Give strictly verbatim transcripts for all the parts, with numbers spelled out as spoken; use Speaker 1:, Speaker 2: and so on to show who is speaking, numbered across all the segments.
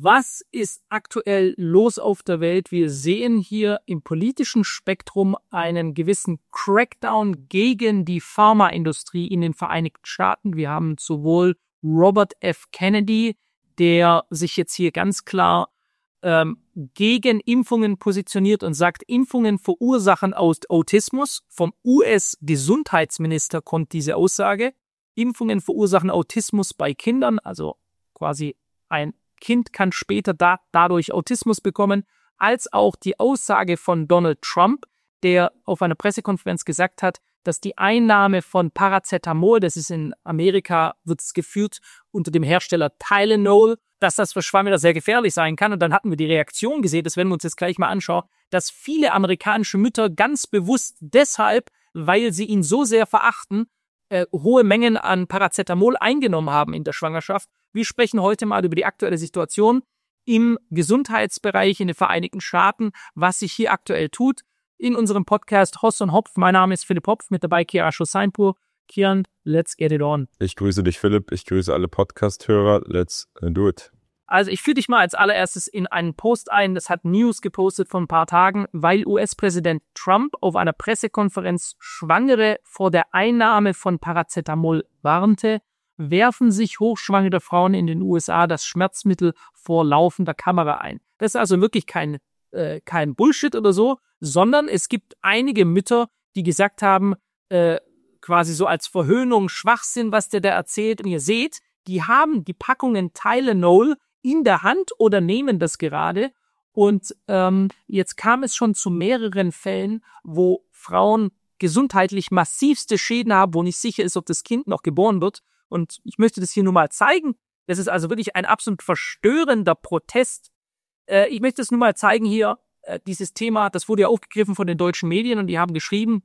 Speaker 1: Was ist aktuell los auf der Welt? Wir sehen hier im politischen Spektrum einen gewissen Crackdown gegen die Pharmaindustrie in den Vereinigten Staaten. Wir haben sowohl Robert F. Kennedy, der sich jetzt hier ganz klar ähm, gegen Impfungen positioniert und sagt, Impfungen verursachen Autismus. Vom U S-Gesundheitsminister kommt diese Aussage. Impfungen verursachen Autismus bei Kindern, also quasi ein Kind kann später da, dadurch Autismus bekommen, als auch die Aussage von Donald Trump, der auf einer Pressekonferenz gesagt hat, dass die Einnahme von Paracetamol, das ist in Amerika, wird es geführt unter dem Hersteller Tylenol, dass das für Schwangere sehr gefährlich sein kann. Und dann hatten wir die Reaktion gesehen, das werden wir uns jetzt gleich mal anschauen, dass viele amerikanische Mütter ganz bewusst deshalb, weil sie ihn so sehr verachten, äh, hohe Mengen an Paracetamol eingenommen haben in der Schwangerschaft. Wir sprechen heute mal über die aktuelle Situation im Gesundheitsbereich in den Vereinigten Staaten, was sich hier aktuell tut. In unserem Podcast Hoss und Hopf. Mein Name ist Philipp Hopf, mit dabei Kiran Schoseinpur. Kiran, let's get it on.
Speaker 2: Ich grüße dich, Philipp. Ich grüße alle Podcast-Hörer. Let's do it.
Speaker 1: Also ich führe dich mal als allererstes in einen Post ein. Das hat News gepostet vor ein paar Tagen, weil U S-Präsident Trump auf einer Pressekonferenz Schwangere vor der Einnahme von Paracetamol warnte, werfen sich hochschwangere Frauen in den U S A das Schmerzmittel vor laufender Kamera ein. Das ist also wirklich kein, äh, kein Bullshit oder so, sondern es gibt einige Mütter, die gesagt haben, äh, quasi so als Verhöhnung, Schwachsinn, was der da erzählt. Und ihr seht, die haben die Packungen Tylenol in der Hand oder nehmen das gerade. Und ähm, jetzt kam es schon zu mehreren Fällen, wo Frauen gesundheitlich massivste Schäden haben, wo nicht sicher ist, ob das Kind noch geboren wird. Und ich möchte das hier nur mal zeigen. Das ist also wirklich ein absolut verstörender Protest. Äh, ich möchte es nur mal zeigen hier, äh, dieses Thema, das wurde ja aufgegriffen von den deutschen Medien und die haben geschrieben,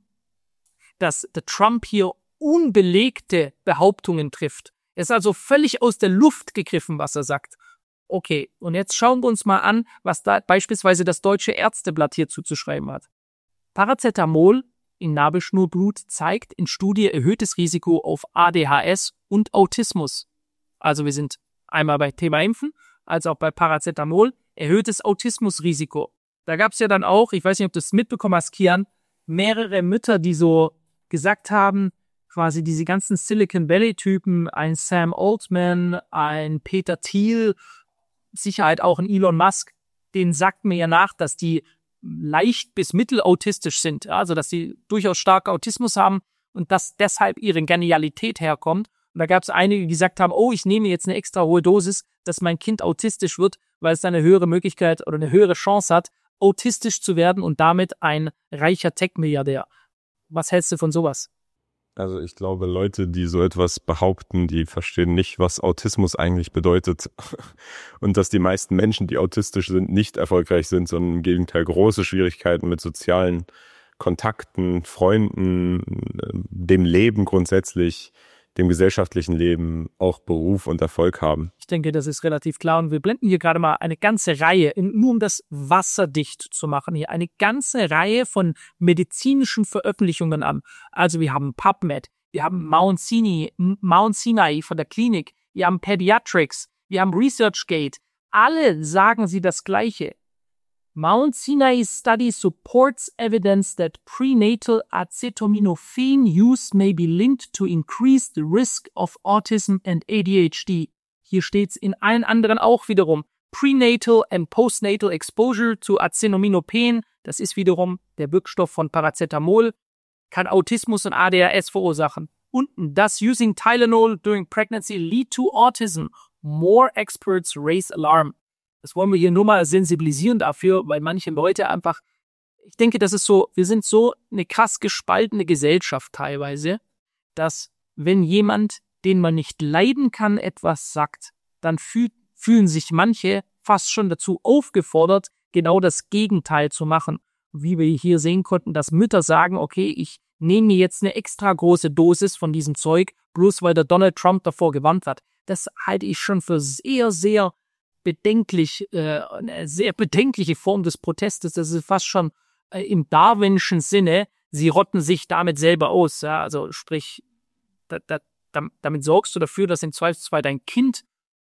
Speaker 1: dass der Trump hier unbelegte Behauptungen trifft. Es ist also völlig aus der Luft gegriffen, was er sagt. Okay, und jetzt schauen wir uns mal an, was da beispielsweise das Deutsche Ärzteblatt hierzu zu schreiben hat. Paracetamol in Nabelschnurblut zeigt in Studie erhöhtes Risiko auf A D H S und Autismus. Also wir sind einmal bei Thema Impfen, als auch bei Paracetamol, erhöhtes Autismusrisiko. Da gab es ja dann auch, ich weiß nicht, ob du es mitbekommen hast, Kian, mehrere Mütter, die so gesagt haben, quasi diese ganzen Silicon Valley-Typen, ein Sam Altman, ein Peter Thiel, Sicherheit auch ein Elon Musk, denen sagt mir ja nach, dass die leicht bis mittelautistisch sind, also dass sie durchaus stark Autismus haben und dass deshalb ihre Genialität herkommt. Und da gab es einige, die gesagt haben, oh, ich nehme jetzt eine extra hohe Dosis, dass mein Kind autistisch wird, weil es dann eine höhere Möglichkeit oder eine höhere Chance hat, autistisch zu werden und damit ein reicher Tech-Milliardär. Was hältst du von sowas?
Speaker 2: Also ich glaube, Leute, die so etwas behaupten, die verstehen nicht, was Autismus eigentlich bedeutet. Und dass die meisten Menschen, die autistisch sind, nicht erfolgreich sind, sondern im Gegenteil große Schwierigkeiten mit sozialen Kontakten, Freunden, dem Leben grundsätzlich, dem gesellschaftlichen Leben, auch Beruf und Erfolg haben.
Speaker 1: Ich denke, das ist relativ klar. Und wir blenden hier gerade mal eine ganze Reihe, nur um das wasserdicht zu machen, hier eine ganze Reihe von medizinischen Veröffentlichungen an. Also wir haben PubMed, wir haben Mount Sinai, Mount Sinai von der Klinik, wir haben Pediatrics, wir haben ResearchGate. Alle sagen sie das Gleiche. Mount Sinai study supports evidence that prenatal acetaminophen use may be linked to increased risk of autism and A D H D. Hier steht's in allen anderen auch wiederum. Prenatal and postnatal exposure to Acetaminophen, das ist wiederum der Wirkstoff von Paracetamol, kann Autismus und A D H S verursachen. Unten, does using Tylenol during pregnancy lead to autism? More experts raise alarm. Das wollen wir hier nur mal sensibilisieren dafür, weil manche Leute einfach, ich denke, das ist so, wir sind so eine krass gespaltene Gesellschaft teilweise, dass wenn jemand, den man nicht leiden kann, etwas sagt, dann fühl, fühlen sich manche fast schon dazu aufgefordert, genau das Gegenteil zu machen. Wie wir hier sehen konnten, dass Mütter sagen, okay, ich nehme mir jetzt eine extra große Dosis von diesem Zeug, bloß weil der Donald Trump davor gewarnt hat. Das halte ich schon für sehr, sehr bedenklich, äh, eine sehr bedenkliche Form des Protestes. Das ist fast schon äh, im darwinschen Sinne, sie rotten sich damit selber aus. Ja? Also sprich, da, da, damit sorgst du dafür, dass im Zweifelsfall dein Kind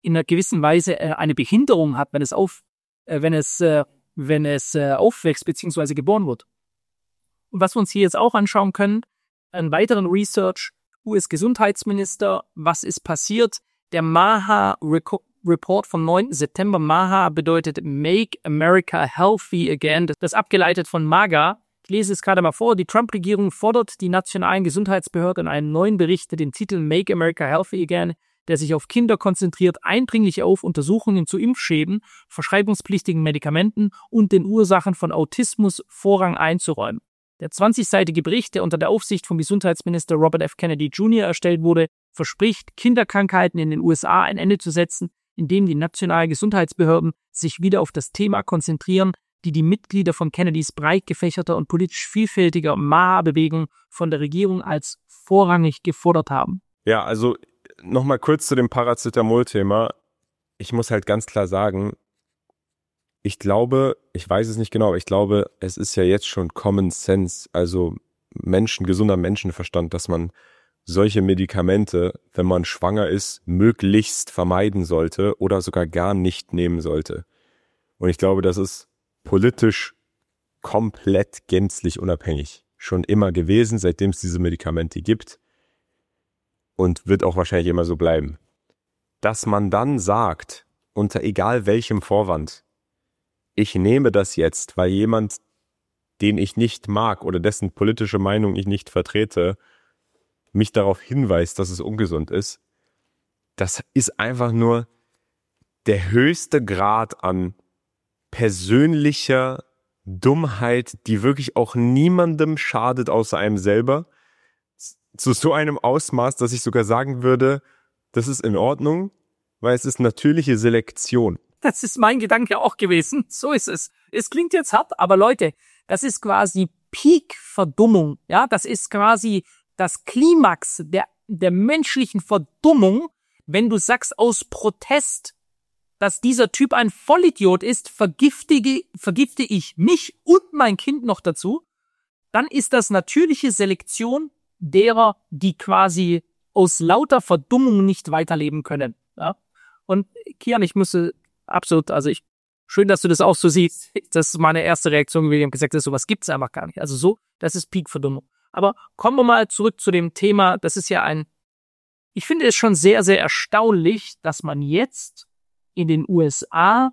Speaker 1: in einer gewissen Weise äh, eine Behinderung hat, wenn es auf, äh, wenn es, äh, wenn es äh, aufwächst bzw. geboren wird. Und was wir uns hier jetzt auch anschauen können, einen weiteren Research, U S-Gesundheitsminister, was ist passiert? Der MAHA-Report vom neunten September. MAHA bedeutet Make America Healthy Again. Das ist abgeleitet von MAGA. Ich lese es gerade mal vor. Die Trump-Regierung fordert die nationalen Gesundheitsbehörden in einem neuen Bericht mit dem Titel Make America Healthy Again, der sich auf Kinder konzentriert, eindringlich auf Untersuchungen zu Impfschäden, verschreibungspflichtigen Medikamenten und den Ursachen von Autismus Vorrang einzuräumen. Der zwanzigseitige Bericht, der unter der Aufsicht vom Gesundheitsminister Robert F. Kennedy Junior erstellt wurde, verspricht, Kinderkrankheiten in den U S A ein Ende zu setzen, indem die nationalen Gesundheitsbehörden sich wieder auf das Thema konzentrieren, die die Mitglieder von Kennedys breit gefächerter und politisch vielfältiger MAHA-Bewegung von der Regierung als vorrangig gefordert haben.
Speaker 2: Ja, also nochmal kurz zu dem Paracetamol-Thema. Ich muss halt ganz klar sagen, ich glaube, ich weiß es nicht genau, aber ich glaube, es ist ja jetzt schon Common Sense, also Menschen, gesunder Menschenverstand, dass man solche Medikamente, wenn man schwanger ist, möglichst vermeiden sollte oder sogar gar nicht nehmen sollte. Und ich glaube, das ist politisch komplett gänzlich unabhängig. Schon immer gewesen, seitdem es diese Medikamente gibt. Und wird auch wahrscheinlich immer so bleiben. Dass man dann sagt, unter egal welchem Vorwand, ich nehme das jetzt, weil jemand, den ich nicht mag oder dessen politische Meinung ich nicht vertrete, mich darauf hinweist, dass es ungesund ist, das ist einfach nur der höchste Grad an persönlicher Dummheit, die wirklich auch niemandem schadet außer einem selber. Zu so einem Ausmaß, dass ich sogar sagen würde, das ist in Ordnung, weil es ist natürliche Selektion.
Speaker 1: Das ist mein Gedanke auch gewesen. So ist es. Es klingt jetzt hart, aber Leute, das ist quasi Peak-Verdummung. Ja, das ist quasi das Klimax der, der menschlichen Verdummung, wenn du sagst aus Protest, dass dieser Typ ein Vollidiot ist, vergiftige, vergifte ich mich und mein Kind noch dazu, dann ist das natürliche Selektion derer, die quasi aus lauter Verdummung nicht weiterleben können. Ja? Und Kian, ich müsse absolut, also ich, schön, dass du das auch so siehst. Das ist meine erste Reaktion, wie ich gesagt habe, sowas gibt's einfach gar nicht. Also so, das ist Peak-Verdummung. Aber kommen wir mal zurück zu dem Thema. Das ist ja ein, ich finde es schon sehr, sehr erstaunlich, dass man jetzt in den U S A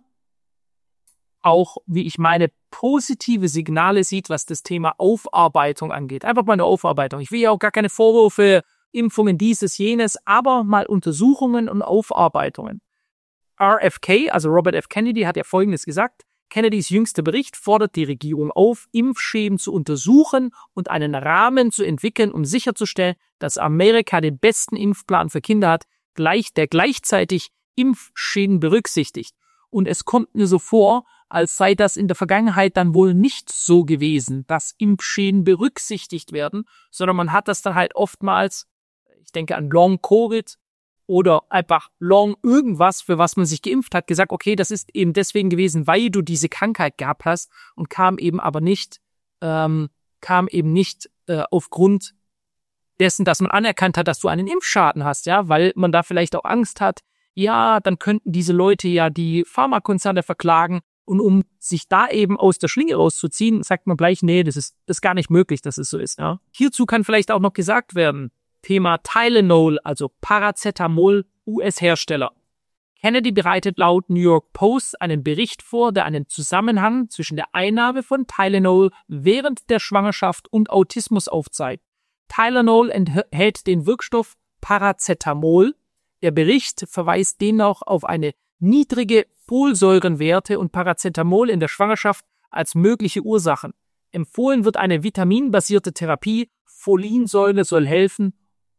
Speaker 1: auch, wie ich meine, positive Signale sieht, was das Thema Aufarbeitung angeht. Einfach mal eine Aufarbeitung. Ich will ja auch gar keine Vorwürfe, Impfungen, dieses, jenes, aber mal Untersuchungen und Aufarbeitungen. R F K, also Robert F. Kennedy, hat ja Folgendes gesagt. Kennedys jüngster Bericht fordert die Regierung auf, Impfschäden zu untersuchen und einen Rahmen zu entwickeln, um sicherzustellen, dass Amerika den besten Impfplan für Kinder hat, gleich, der gleichzeitig Impfschäden berücksichtigt. Und es kommt mir so vor, als sei das in der Vergangenheit dann wohl nicht so gewesen, dass Impfschäden berücksichtigt werden, sondern man hat das dann halt oftmals, ich denke an Long-Covid oder einfach Long irgendwas, für was man sich geimpft hat, gesagt, okay, das ist eben deswegen gewesen, weil du diese Krankheit gehabt hast und kam eben aber nicht, ähm, kam eben nicht äh, aufgrund dessen, dass man anerkannt hat, dass du einen Impfschaden hast, ja, weil man da vielleicht auch Angst hat, ja, dann könnten diese Leute ja die Pharmakonzerne verklagen und um sich da eben aus der Schlinge rauszuziehen, sagt man gleich, nee, das ist, das ist gar nicht möglich, dass es so ist, ja. Hierzu kann vielleicht auch noch gesagt werden, Thema Tylenol, also Paracetamol, U S-Hersteller. Kennedy bereitet laut New York Post einen Bericht vor, der einen Zusammenhang zwischen der Einnahme von Tylenol während der Schwangerschaft und Autismus aufzeigt. Tylenol enthält den Wirkstoff Paracetamol. Der Bericht verweist demnach auf eine niedrige Folsäurenwerte und Paracetamol in der Schwangerschaft als mögliche Ursachen. Empfohlen wird eine vitaminbasierte Therapie. Folinsäure soll helfen,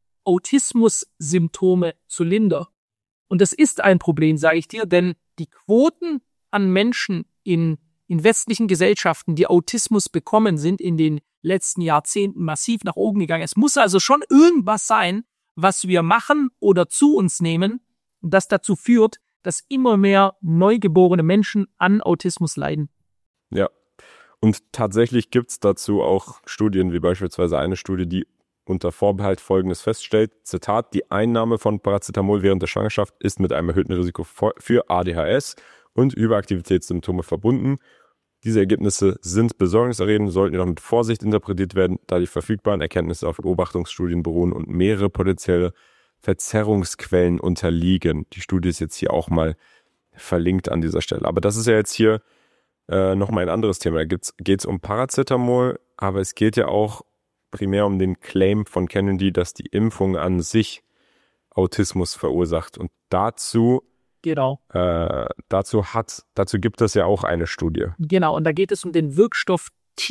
Speaker 1: Autismus-Symptome zu lindern. Und das ist ein Problem, sage ich dir, denn die Quoten an Menschen in, in westlichen Gesellschaften, die Autismus bekommen, sind in den letzten Jahrzehnten massiv nach oben gegangen. Es muss also schon irgendwas sein, was wir machen oder zu uns nehmen, das dazu führt, dass immer mehr neugeborene Menschen an Autismus leiden.
Speaker 2: Ja, und tatsächlich gibt's dazu auch Studien, wie beispielsweise eine Studie, die unter Vorbehalt Folgendes feststellt, Zitat, die Einnahme von Paracetamol während der Schwangerschaft ist mit einem erhöhten Risiko für A D H S und Überaktivitätssymptome verbunden. Diese Ergebnisse sind besorgniserregend, sollten jedoch mit Vorsicht interpretiert werden, da die verfügbaren Erkenntnisse auf Beobachtungsstudien beruhen und mehrere potenzielle Verzerrungsquellen unterliegen. Die Studie ist jetzt hier auch mal verlinkt an dieser Stelle. Aber das ist ja jetzt hier äh, nochmal ein anderes Thema. Da geht es um Paracetamol, aber es geht ja auch primär um den Claim von Kennedy, dass die Impfung an sich Autismus verursacht. Und dazu
Speaker 1: Genau.
Speaker 2: Äh, dazu hat, dazu gibt es ja auch eine Studie.
Speaker 1: Genau, und da geht es um den Wirkstoff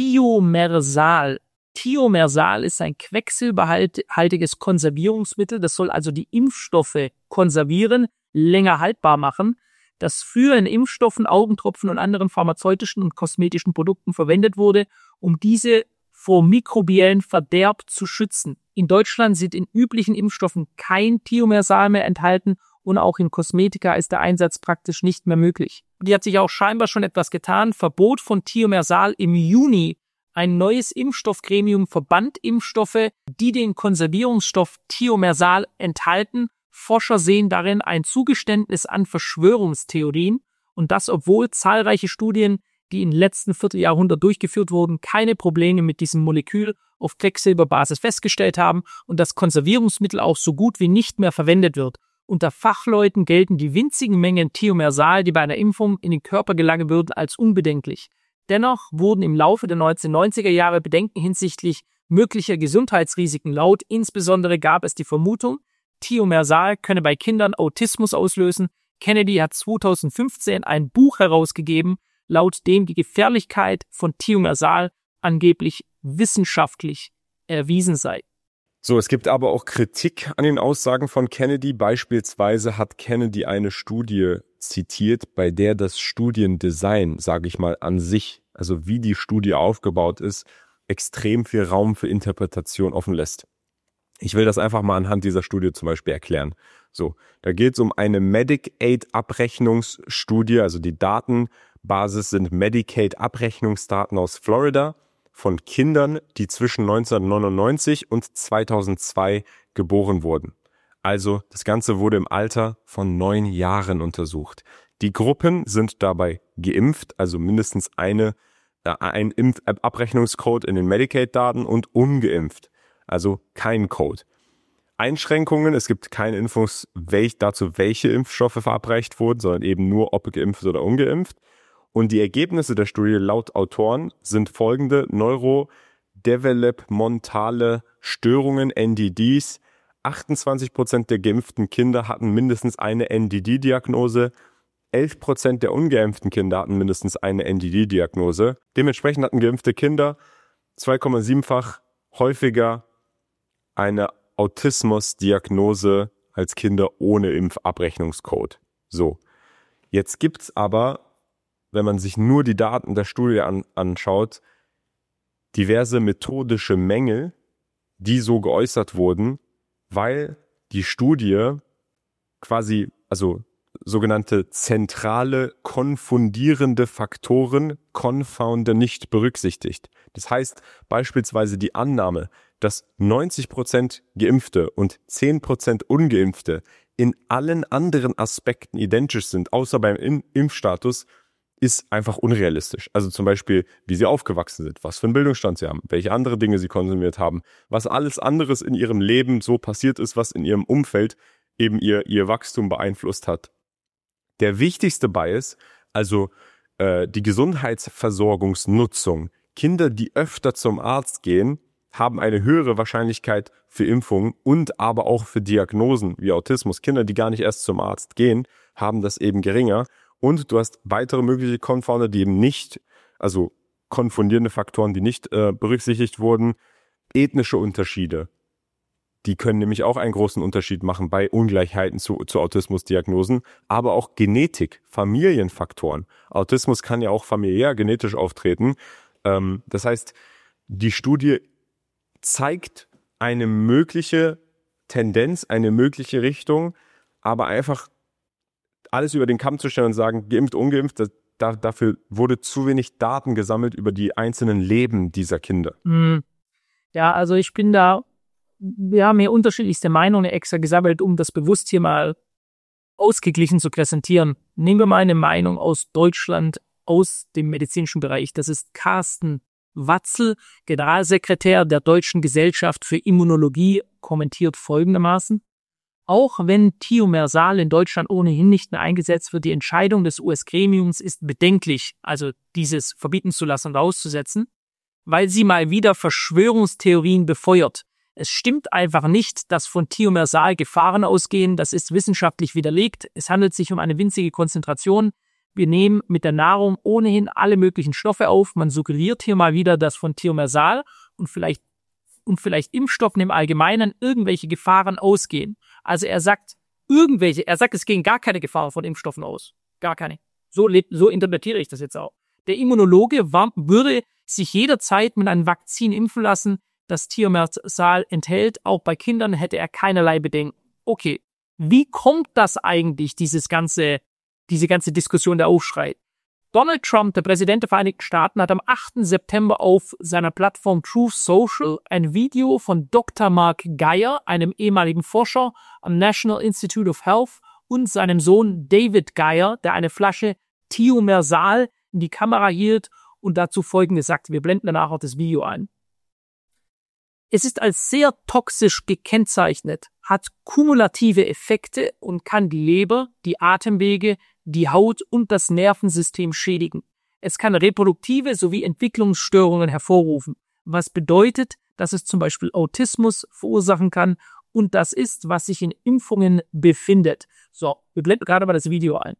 Speaker 1: Thiomersal. Thiomersal ist ein quecksilberhaltiges Konservierungsmittel. Das soll also die Impfstoffe konservieren, länger haltbar machen. Das früher in Impfstoffen, Augentropfen und anderen pharmazeutischen und kosmetischen Produkten verwendet wurde, um diese vor mikrobiellen Verderb zu schützen. In Deutschland sind in üblichen Impfstoffen kein Thiomersal mehr enthalten und auch in Kosmetika ist der Einsatz praktisch nicht mehr möglich. Die hat sich auch scheinbar schon etwas getan. Verbot von Thiomersal im Juni. Ein neues Impfstoffgremium verband Impfstoffe, die den Konservierungsstoff Thiomersal enthalten. Forscher sehen darin ein Zugeständnis an Verschwörungstheorien und das, obwohl zahlreiche Studien, die im letzten Vierteljahrhundert durchgeführt wurden, keine Probleme mit diesem Molekül auf Quecksilberbasis festgestellt haben und das Konservierungsmittel auch so gut wie nicht mehr verwendet wird. Unter Fachleuten gelten die winzigen Mengen Thiomersal, die bei einer Impfung in den Körper gelangen würden, als unbedenklich. Dennoch wurden im Laufe der neunzehnhundertneunziger Jahre Bedenken hinsichtlich möglicher Gesundheitsrisiken laut. Insbesondere gab es die Vermutung, Thiomersal könne bei Kindern Autismus auslösen. Kennedy hat zweitausendfünfzehn ein Buch herausgegeben, laut dem die Gefährlichkeit von Thiomersal angeblich wissenschaftlich erwiesen sei.
Speaker 2: So, es gibt aber auch Kritik an den Aussagen von Kennedy. Beispielsweise hat Kennedy eine Studie zitiert, bei der das Studiendesign, sage ich mal, an sich, also wie die Studie aufgebaut ist, extrem viel Raum für Interpretation offen lässt. Ich will das einfach mal anhand dieser Studie zum Beispiel erklären. So, da geht es um eine Medicaid-Abrechnungsstudie, also die Datenbasis sind Medicaid-Abrechnungsdaten aus Florida von Kindern, die zwischen neunzehnhundertneunundneunzig und zweitausendzwei geboren wurden. Also das Ganze wurde im Alter von neun Jahren untersucht. Die Gruppen sind dabei geimpft, also mindestens eine, äh, ein Impfabrechnungscode in den Medicaid-Daten und ungeimpft, also kein Code. Einschränkungen, es gibt keine Infos welch, dazu, welche Impfstoffe verabreicht wurden, sondern eben nur, ob geimpft oder ungeimpft. Und die Ergebnisse der Studie laut Autoren sind folgende: neurodevelopmentale Störungen, N D Ds. achtundzwanzig Prozent der geimpften Kinder hatten mindestens eine N D D-Diagnose. elf Prozent der ungeimpften Kinder hatten mindestens eine N D D-Diagnose. Dementsprechend hatten geimpfte Kinder zwei Komma sieben-fach häufiger eine Autismus-Diagnose als Kinder ohne Impfabrechnungscode. So, jetzt gibt's aber, wenn man sich nur die Daten der Studie an, anschaut, diverse methodische Mängel, die so geäußert wurden, weil die Studie quasi, also sogenannte zentrale konfundierende Faktoren, Confounder, nicht berücksichtigt. Das heißt beispielsweise die Annahme, dass neunzig Prozent Geimpfte und zehn Prozent Ungeimpfte in allen anderen Aspekten identisch sind, außer beim Impfstatus, ist einfach unrealistisch. Also zum Beispiel, wie sie aufgewachsen sind, was für einen Bildungsstand sie haben, welche andere Dinge sie konsumiert haben, was alles anderes in ihrem Leben so passiert ist, was in ihrem Umfeld eben ihr, ihr Wachstum beeinflusst hat. Der wichtigste Bias, also äh, die Gesundheitsversorgungsnutzung. Kinder, die öfter zum Arzt gehen, haben eine höhere Wahrscheinlichkeit für Impfungen und aber auch für Diagnosen wie Autismus. Kinder, die gar nicht erst zum Arzt gehen, haben das eben geringer. Und du hast weitere mögliche Confounder, die eben nicht, also konfundierende Faktoren, die nicht äh, berücksichtigt wurden. Ethnische Unterschiede, die können nämlich auch einen großen Unterschied machen bei Ungleichheiten zu, zu Autismusdiagnosen. Aber auch Genetik, Familienfaktoren. Autismus kann ja auch familiär genetisch auftreten. Ähm, das heißt, die Studie zeigt eine mögliche Tendenz, eine mögliche Richtung, aber einfach alles über den Kamm zu stellen und sagen, geimpft, ungeimpft, das, da, dafür wurde zu wenig Daten gesammelt über die einzelnen Leben dieser Kinder.
Speaker 1: Ja, also ich bin da wir haben hier unterschiedlichste Meinungen extra gesammelt, um das bewusst hier mal ausgeglichen zu präsentieren. Nehmen wir mal eine Meinung aus Deutschland, aus dem medizinischen Bereich. Das ist Carsten Watzel, Generalsekretär der Deutschen Gesellschaft für Immunologie, kommentiert folgendermaßen: Auch wenn Thiomersal in Deutschland ohnehin nicht mehr eingesetzt wird, die Entscheidung des U S-Gremiums ist bedenklich, also dieses verbieten zu lassen und auszusetzen, weil sie mal wieder Verschwörungstheorien befeuert. Es stimmt einfach nicht, dass von Thiomersal Gefahren ausgehen. Das ist wissenschaftlich widerlegt. Es handelt sich um eine winzige Konzentration. Wir nehmen mit der Nahrung ohnehin alle möglichen Stoffe auf. Man suggeriert hier mal wieder, dass von Thiomersal und vielleicht, und vielleicht Impfstoffen im Allgemeinen irgendwelche Gefahren ausgehen. Also er sagt irgendwelche, er sagt, es gehen gar keine Gefahren von Impfstoffen aus. Gar keine. So, so interpretiere ich das jetzt auch. Der Immunologe war, würde sich jederzeit mit einem Vakzin impfen lassen, das Thiomersal enthält. Auch bei Kindern hätte er keinerlei Bedenken. Okay, wie kommt das eigentlich, dieses ganze, diese ganze Diskussion, der Aufschrei? Donald Trump, der Präsident der Vereinigten Staaten, hat am achten September auf seiner Plattform Truth Social ein Video von Doktor Mark Geyer, einem ehemaligen Forscher am National Institute of Health, und seinem Sohn David Geyer, der eine Flasche Thiomersal in die Kamera hielt und dazu Folgendes sagt. Wir blenden danach auch das Video ein. Es ist als sehr toxisch gekennzeichnet, hat kumulative Effekte und kann die Leber, die Atemwege, die Haut und das Nervensystem schädigen. Es kann reproduktive sowie Entwicklungsstörungen hervorrufen, was bedeutet, dass es zum Beispiel Autismus verursachen kann, und das ist, was sich in Impfungen befindet. So, wir blenden gerade mal das Video ein.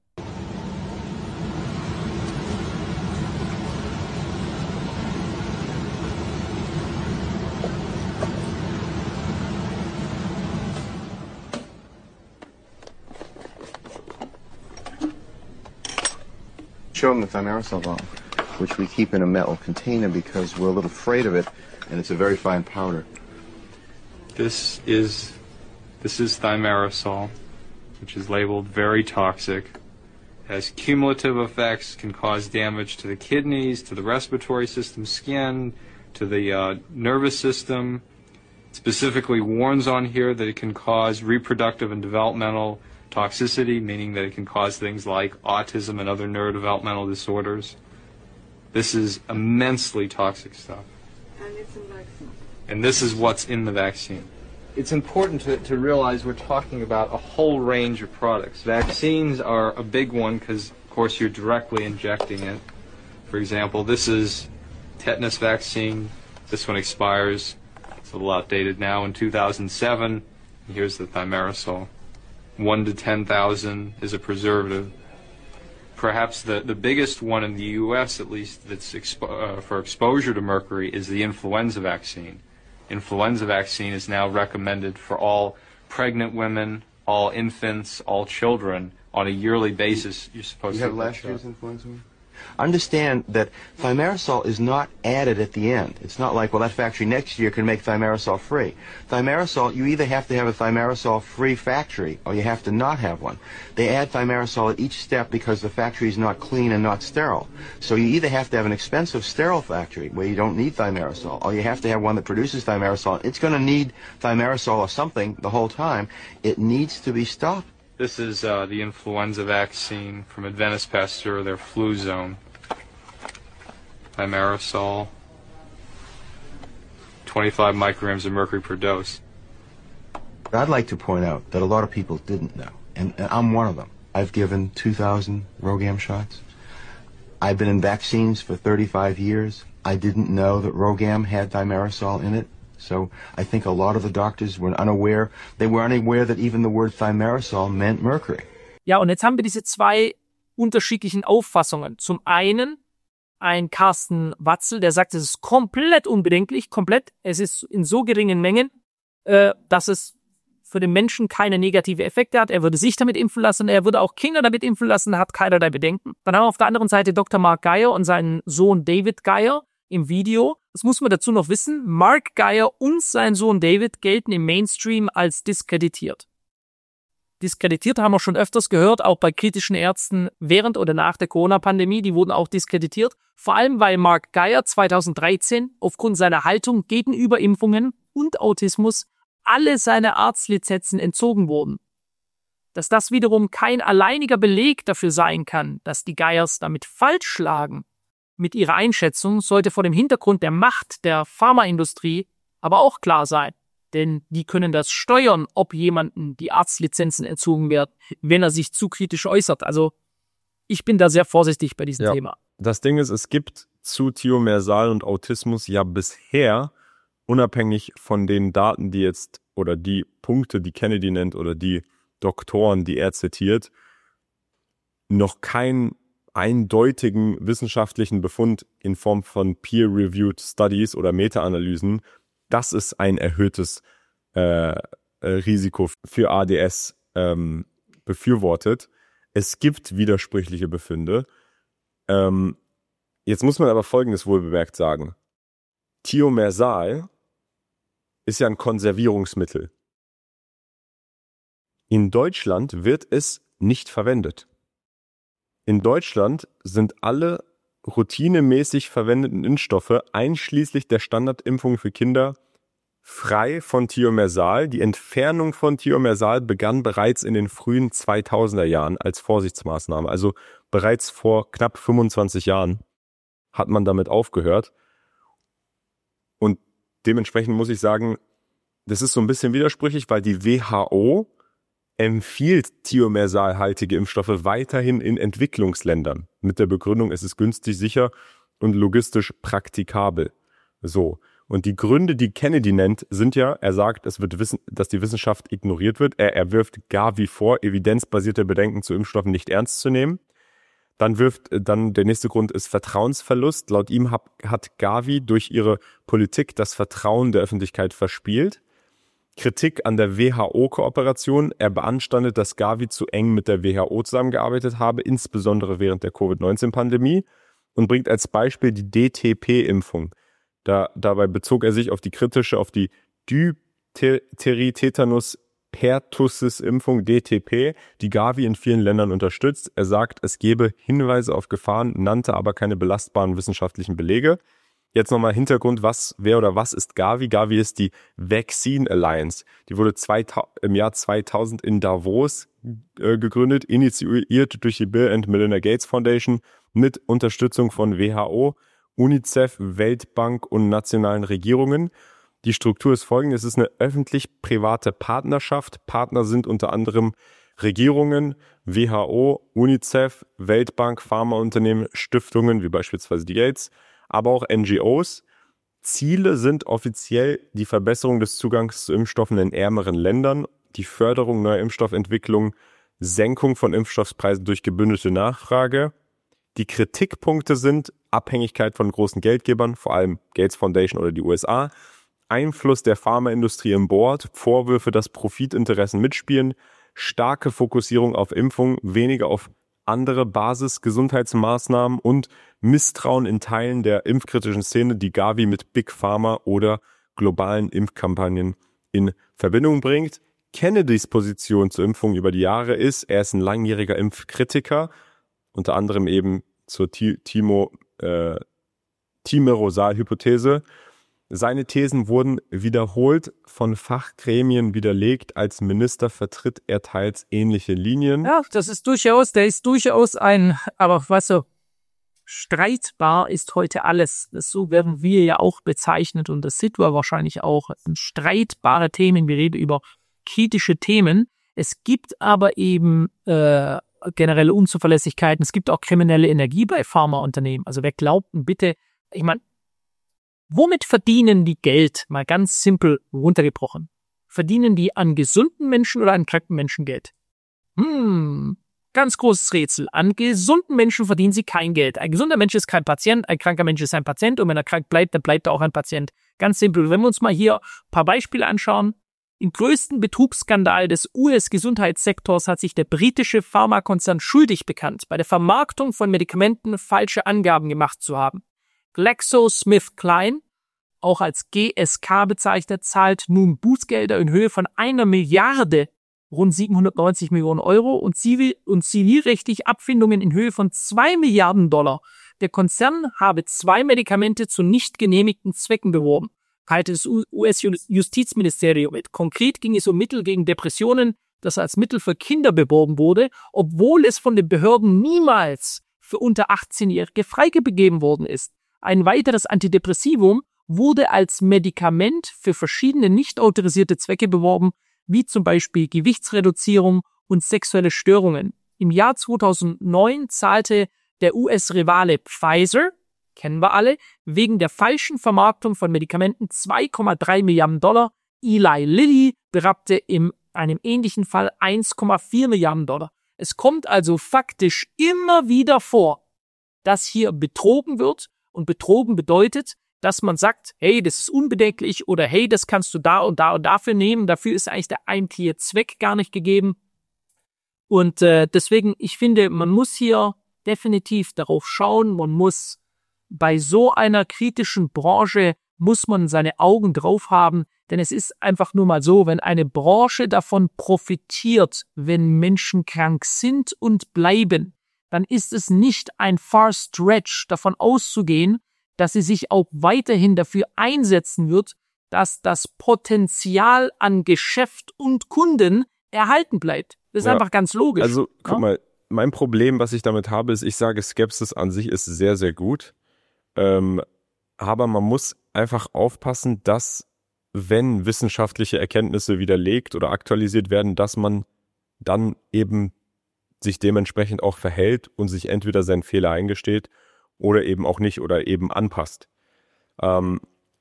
Speaker 3: Show them the thimerosal bomb, which we keep in a metal container because we're a little afraid of it, and it's a very fine powder.
Speaker 4: This is this is thimerosal, which is labeled very toxic, has cumulative effects, can cause damage to the kidneys, to the respiratory system, skin, to the uh, nervous system. It specifically warns on here that it can cause reproductive and developmental toxicity, meaning that it can cause things like autism and other neurodevelopmental disorders. This is immensely toxic stuff.
Speaker 5: And it's in vaccine.
Speaker 4: And this is what's in the vaccine. It's important to, to realize we're talking about a whole range of products. Vaccines are a big one because, of course, you're directly injecting it. For example, this is tetanus vaccine. This one expires, it's a little outdated now, in two thousand seven. Here's the thimerosal. one to ten thousand is a preservative. Perhaps the, the biggest one in the U S, at least, that's expo uh, for exposure to mercury is the influenza vaccine. Influenza vaccine is now recommended for all pregnant women, all infants, all children on a yearly basis. You're supposed
Speaker 3: You
Speaker 4: to
Speaker 3: have last year's influenza? Understand that thimerosal is not added at the end. It's not like, well, that factory next year can make thimerosal free. Thimerosal, you either have to have a thimerosal free factory or you have to not have one. They add thimerosal at each step because the factory is not clean and not sterile. So you either have to have an expensive sterile factory where you don't need thimerosal, or you have to have one that produces thimerosal. It's going to need thimerosal or something the whole time. It needs to be stopped.
Speaker 4: This is uh, the influenza vaccine from Adventist Pasteur, their flu zone. Thimerosal, twenty-five micrograms of mercury per dose.
Speaker 3: I'd like to point out that a lot of people didn't know, and, and I'm one of them. I've given two thousand RhoGAM shots. I've been in vaccines for thirty-five years. I didn't know that RhoGAM had thimerosal in it. So I think a lot of the doctors were unaware. They were unaware that even the word thimerosal meant mercury.
Speaker 1: Ja, und jetzt haben wir diese zwei unterschiedlichen Auffassungen. Zum einen ein Carsten Watzel, der sagt, es ist komplett unbedenklich, komplett. Es ist in so geringen Mengen, äh, dass es für den Menschen keine negative Effekte hat. Er würde sich damit impfen lassen, er würde auch Kinder damit impfen lassen, hat keinerlei Bedenken. Dann haben wir auf der anderen Seite Doktor Mark Geyer und seinen Sohn David Geyer im Video. Das muss man dazu noch wissen. Mark Geyer und sein Sohn David gelten im Mainstream als diskreditiert. Diskreditiert haben wir schon öfters gehört, auch bei kritischen Ärzten während oder nach der Corona-Pandemie. Die wurden auch diskreditiert. Vor allem, weil Mark Geyer zweitausenddreizehn aufgrund seiner Haltung gegenüber Impfungen und Autismus alle seine Arztlizenzen entzogen wurden. Dass das wiederum kein alleiniger Beleg dafür sein kann, dass die Geiers damit falsch lagen mit ihrer Einschätzung, sollte vor dem Hintergrund der Macht der Pharmaindustrie aber auch klar sein. Denn die können das steuern, ob jemandem die Arztlizenzen entzogen werden, wenn er sich zu kritisch äußert. Also ich bin da sehr vorsichtig bei diesem
Speaker 2: ja.
Speaker 1: Thema.
Speaker 2: Das Ding ist, es gibt zu Thiomersal und Autismus ja bisher, unabhängig von den Daten, die jetzt, oder die Punkte, die Kennedy nennt, oder die Doktoren, die er zitiert, noch keinen eindeutigen wissenschaftlichen Befund in Form von Peer-Reviewed Studies oder Meta-Analysen, dass es ein erhöhtes äh, Risiko für A D S ähm, befürwortet. Es gibt widersprüchliche Befunde. Ähm, jetzt muss man aber Folgendes wohlbemerkt sagen. Thiomersal ist ja ein Konservierungsmittel. In Deutschland wird es nicht verwendet. In Deutschland sind alle routinemäßig verwendeten Impfstoffe einschließlich der Standardimpfung für Kinder frei von Thiomersal. Die Entfernung von Thiomersal begann bereits in den frühen zweitausender Jahren als Vorsichtsmaßnahme. Also bereits vor knapp fünfundzwanzig Jahren hat man damit aufgehört. Und dementsprechend muss ich sagen, das ist so ein bisschen widersprüchlich, weil die W H O empfiehlt thiomersalhaltige Impfstoffe weiterhin in Entwicklungsländern mit der Begründung, es ist günstig, sicher und logistisch praktikabel. So. Und die Gründe, die Kennedy nennt, sind ja, er sagt, es wird wissen, dass die Wissenschaft ignoriert wird. Er, er wirft Gavi vor, evidenzbasierte Bedenken zu Impfstoffen nicht ernst zu nehmen. Dann wirft, dann der nächste Grund ist Vertrauensverlust. Laut ihm hat, hat Gavi durch ihre Politik das Vertrauen der Öffentlichkeit verspielt. Kritik an der W H O-Kooperation. Er beanstandet, dass Gavi zu eng mit der W H O zusammengearbeitet habe, insbesondere während der Covid neunzehn Pandemie, und bringt als Beispiel die D T P-Impfung. Da, dabei bezog er sich auf die kritische, auf die Diphtherie-Tetanus-Pertussis-Impfung D T P, die Gavi in vielen Ländern unterstützt. Er sagt, es gebe Hinweise auf Gefahren, nannte aber keine belastbaren wissenschaftlichen Belege. Jetzt nochmal Hintergrund, was, wer oder was ist Gavi? Gavi ist die Vaccine Alliance. Die wurde zweitausend, im Jahr zweitausend in Davos äh, gegründet, initiiert durch die Bill and Melinda Gates Foundation mit Unterstützung von W H O, UNICEF, Weltbank und nationalen Regierungen. Die Struktur ist folgende: Es ist eine öffentlich-private Partnerschaft. Partner sind unter anderem Regierungen, W H O, UNICEF, Weltbank, Pharmaunternehmen, Stiftungen wie beispielsweise die Gates, aber auch N G Os. Ziele sind offiziell die Verbesserung des Zugangs zu Impfstoffen in ärmeren Ländern, die Förderung neuer Impfstoffentwicklung, Senkung von Impfstoffpreisen durch gebündelte Nachfrage. Die Kritikpunkte sind Abhängigkeit von großen Geldgebern, vor allem Gates Foundation oder die U S A, Einfluss der Pharmaindustrie im Board, Vorwürfe, dass Profitinteressen mitspielen, starke Fokussierung auf Impfung, weniger auf andere Basisgesundheitsmaßnahmen und Misstrauen in Teilen der impfkritischen Szene, die Gavi mit Big Pharma oder globalen Impfkampagnen in Verbindung bringt. Kennedys Position zur Impfung über die Jahre ist, er ist ein langjähriger Impfkritiker, unter anderem eben zur Timo, äh, Thimerosal-Hypothese. Seine Thesen wurden wiederholt von Fachgremien widerlegt. Als Minister vertritt er teils ähnliche Linien.
Speaker 1: Ja, das ist durchaus, der ist durchaus ein, aber weißt du, streitbar ist heute alles. Das, so werden wir ja auch bezeichnet und das sieht man wahrscheinlich auch. Das sind streitbare Themen, wir reden über kritische Themen. Es gibt aber eben äh, generelle Unzuverlässigkeiten. Es gibt auch kriminelle Energie bei Pharmaunternehmen. Also wer glaubt denn bitte, ich meine, womit verdienen die Geld? Mal ganz simpel runtergebrochen. Verdienen die an gesunden Menschen oder an kranken Menschen Geld? Hm, ganz großes Rätsel. An gesunden Menschen verdienen sie kein Geld. Ein gesunder Mensch ist kein Patient, ein kranker Mensch ist ein Patient und wenn er krank bleibt, dann bleibt er auch ein Patient. Ganz simpel. Wenn wir uns mal hier ein paar Beispiele anschauen. Im größten Betrugsskandal des U S-Gesundheitssektors hat sich der britische Pharmakonzern schuldig bekannt, bei der Vermarktung von Medikamenten falsche Angaben gemacht zu haben. GlaxoSmithKline, auch als G S K bezeichnet, zahlt nun Bußgelder in Höhe von einer Milliarde, rund siebenhundertneunzig Millionen Euro und, zivil- und zivilrechtlich Abfindungen in Höhe von zwei Milliarden Dollar. Der Konzern habe zwei Medikamente zu nicht genehmigten Zwecken beworben. teilte das U S-Justizministerium mit. Konkret ging es um Mittel gegen Depressionen, das als Mittel für Kinder beworben wurde, obwohl es von den Behörden niemals für unter achtzehnjährige freigegeben worden ist. Ein weiteres Antidepressivum wurde als Medikament für verschiedene nicht autorisierte Zwecke beworben, wie zum Beispiel Gewichtsreduzierung und sexuelle Störungen. Im Jahr zweitausendneun zahlte der U S-Rivale Pfizer, kennen wir alle, wegen der falschen Vermarktung von Medikamenten zwei Komma drei Milliarden Dollar. Eli Lilly berappte in einem ähnlichen Fall eins Komma vier Milliarden Dollar. Es kommt also faktisch immer wieder vor, dass hier betrogen wird, und betrogen bedeutet, dass man sagt, hey, das ist unbedenklich oder hey, das kannst du da und da und dafür nehmen. Dafür ist eigentlich der eigentliche Zweck gar nicht gegeben. Und äh, deswegen, ich finde, man muss hier definitiv darauf schauen, man muss bei so einer kritischen Branche, muss man seine Augen drauf haben, denn es ist einfach nur mal so, wenn eine Branche davon profitiert, wenn Menschen krank sind und bleiben, dann ist es nicht ein far stretch davon auszugehen, dass sie sich auch weiterhin dafür einsetzen wird, dass das Potenzial an Geschäft und Kunden erhalten bleibt. Das ist ja einfach ganz logisch.
Speaker 2: Also, guck
Speaker 1: ja?
Speaker 2: mal, mein Problem, was ich damit habe, ist, ich sage, Skepsis an sich ist sehr, sehr gut. Ähm, aber man muss einfach aufpassen, dass, wenn wissenschaftliche Erkenntnisse widerlegt oder aktualisiert werden, dass man dann eben sich dementsprechend auch verhält und sich entweder seinen Fehler eingesteht oder eben auch nicht oder eben anpasst. Ähm,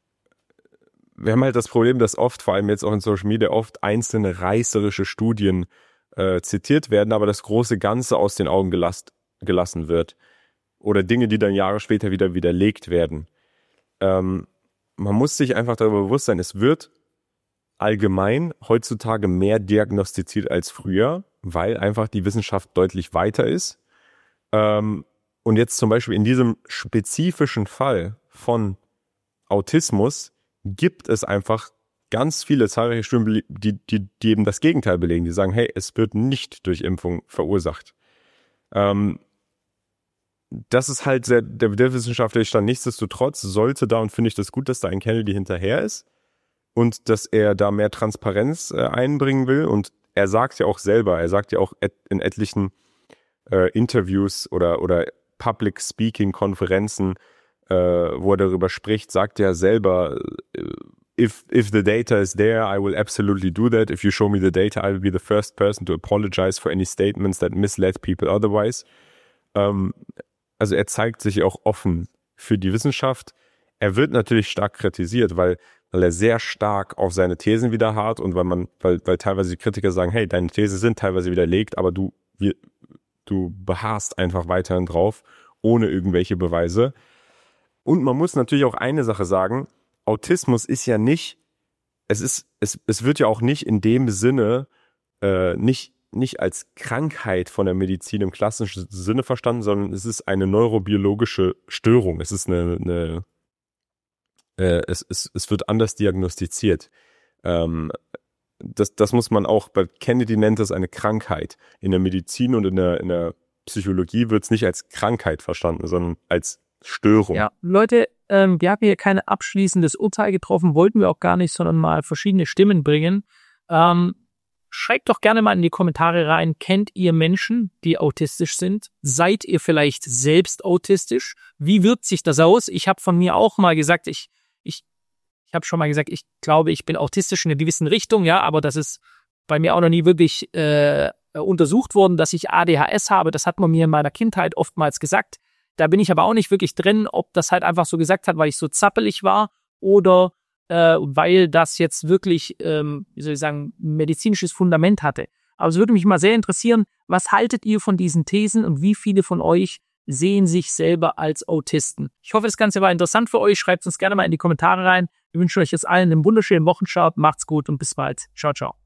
Speaker 2: wir haben halt das Problem, dass oft, vor allem jetzt auch in Social Media, oft einzelne reißerische Studien äh, zitiert werden, aber das große Ganze aus den Augen gelast, gelassen wird. Oder Dinge, die dann Jahre später wieder widerlegt werden. Ähm, man muss sich einfach darüber bewusst sein, es wird allgemein heutzutage mehr diagnostiziert als früher, weil einfach die Wissenschaft deutlich weiter ist. Ähm, und jetzt zum Beispiel in diesem spezifischen Fall von Autismus gibt es einfach ganz viele zahlreiche Studien, die, die, die eben das Gegenteil belegen. Die sagen, hey, es wird nicht durch Impfung verursacht. Ähm, Das ist halt sehr, der, der wissenschaftliche Stand. Nichtsdestotrotz sollte da, und finde ich das gut, dass da ein Kennedy hinterher ist und dass er da mehr Transparenz äh, einbringen will. Und er sagt ja auch selber, er sagt ja auch et, in etlichen äh, Interviews oder, oder Public Speaking Konferenzen, äh, wo er darüber spricht, sagt er selber, if, if the data is there, I will absolutely do that. If you show me the data, I will be the first person to apologize for any statements that misled people otherwise. Ähm, Also er zeigt sich auch offen für die Wissenschaft. Er wird natürlich stark kritisiert, weil, weil er sehr stark auf seine Thesen widerharrt und weil man, weil, weil teilweise die Kritiker sagen, hey, deine Thesen sind teilweise widerlegt, aber du, wir, du beharrst einfach weiterhin drauf, ohne irgendwelche Beweise. Und man muss natürlich auch eine Sache sagen, Autismus ist ja nicht, es ist, es, es wird ja auch nicht in dem Sinne, äh, nicht nicht als Krankheit von der Medizin im klassischen Sinne verstanden, sondern es ist eine neurobiologische Störung. Es ist eine, eine äh, es, es, es wird anders diagnostiziert. Ähm, das, das muss man auch, bei Kennedy nennt das eine Krankheit. In der Medizin und in der, in der Psychologie wird es nicht als Krankheit verstanden, sondern als Störung.
Speaker 1: Ja, Leute, ähm, wir haben hier kein abschließendes Urteil getroffen, wollten wir auch gar nicht, sondern mal verschiedene Stimmen bringen. Ähm, Schreibt doch gerne mal in die Kommentare rein, kennt ihr Menschen, die autistisch sind? Seid ihr vielleicht selbst autistisch? Wie wirkt sich das aus? Ich habe von mir auch mal gesagt, ich ich ich habe schon mal gesagt, ich glaube, ich bin autistisch in einer gewissen Richtung, ja, aber das ist bei mir auch noch nie wirklich äh, untersucht worden, dass ich A D H S habe. Das hat man mir in meiner Kindheit oftmals gesagt. Da bin ich aber auch nicht wirklich drin, ob das halt einfach so gesagt hat, weil ich so zappelig war oder äh, weil das jetzt wirklich, ähm, wie soll ich sagen, medizinisches Fundament hatte. Aber es würde mich mal sehr interessieren, was haltet ihr von diesen Thesen und wie viele von euch sehen sich selber als Autisten? Ich hoffe, das Ganze war interessant für euch. Schreibt uns gerne mal in die Kommentare rein. Wir wünschen euch jetzt allen einen wunderschönen Wochenstart. Macht's gut und bis bald. Ciao, ciao.